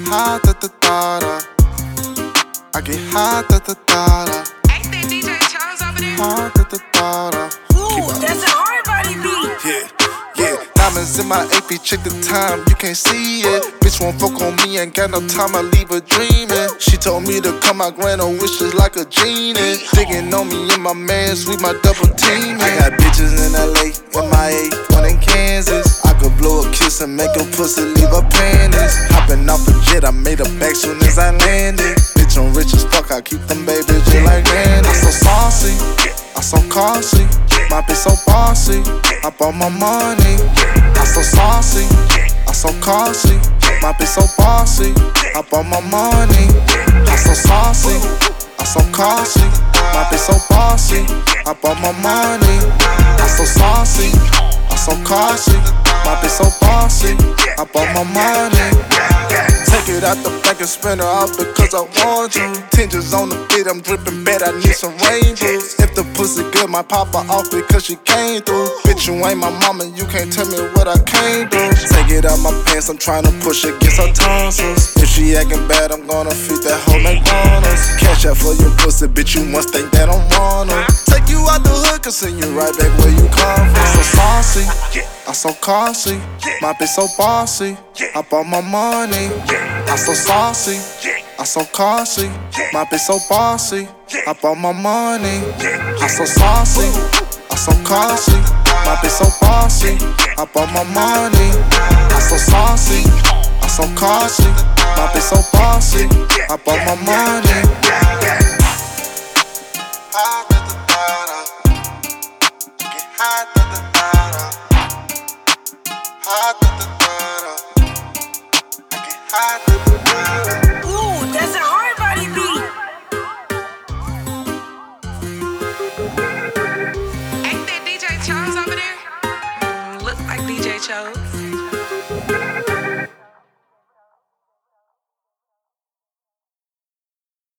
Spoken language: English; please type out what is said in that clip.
high da da da da. I get high da da da da. Ain't that DJ Charles over there? High da da da da. Ooh, that's a hard body beat. Yeah. Diamonds in my AP, check the time, you can't see it. Bitch won't fuck on me, ain't got no time, I leave her dreaming. She told me to come, I grant her wishes like a genie. Digging on me in my man, sweet my double teaming. I got bitches in LA, MIA, one in Kansas. I could blow a kiss and make a pussy leave her panties. Hopping off a jet, I made her back soon as I landed. Bitch, I'm rich as fuck, I keep them babies just like Randy. I'm so saucy, I'm so costly. My bitch so bossy, I bought my money. I'm so saucy, I'm so costly. My bitch so bossy, I bought my money. I'm so saucy, I'm so costly. My bitch so bossy, I bought my money. I'm so saucy, I'm so costly. My bitch so bossy, I bought my money. Take it out the bank and spend her out because I want you. Tinges on the beat, I'm dripping bad, I need some rainbows. If the pussy good, my papa off because she came through. Bitch, you ain't my mama, you can't tell me what I can't do. Take it out my pants, I'm trying to push against her tonsils. If she acting bad, I'm gonna feed that whole McDonald's. Cash out for your pussy, bitch, you must think that I'm wanna take you out the hood, cause send you right back where you come from. So saucy, I'm so costly. My bitch so bossy, I bought my money. I'm so saucy, I'm so costly. My bitch so bossy, I bought my money. I'm so saucy, I'm so costly. My bitch so bossy, I bought my money. I'm so saucy, I'm so costly. My bitch so bossy, I bought my money. High da da da da. Get high da da da da. High da da da da. I get high da da da da. Ooh, that's a hard body beat. Ain't that DJ Charles over there? Look like DJ Charles.